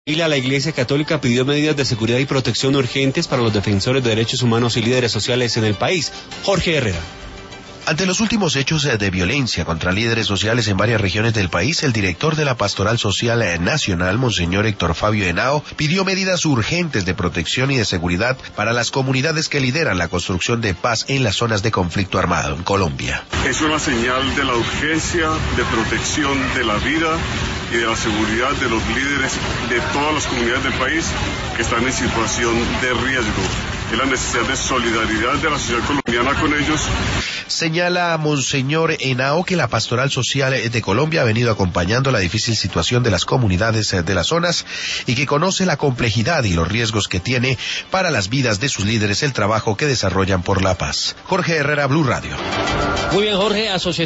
La Iglesia Católica pidió medidas de seguridad y protección urgentes para los defensores de derechos humanos y líderes sociales en el país. Jorge Herrera. Ante los últimos hechos de violencia contra líderes sociales en varias regiones del país, el director de la Pastoral Social Nacional, Monseñor Héctor Fabio Henao, pidió medidas urgentes de protección y de seguridad para las comunidades que lideran la construcción de paz en las zonas de conflicto armado en Colombia. Es una señal de la urgencia de protección de la vida y de la seguridad de los líderes de todas las comunidades del país que están en situación de riesgo. Es la necesidad de solidaridad de la sociedad colombiana con ellos. Señala Monseñor Henao que la Pastoral Social de Colombia ha venido acompañando la difícil situación de las comunidades de las zonas y que conoce la complejidad y los riesgos que tiene para las vidas de sus líderes el trabajo que desarrollan por la paz. Jorge Herrera, Blue Radio. Muy bien, Jorge.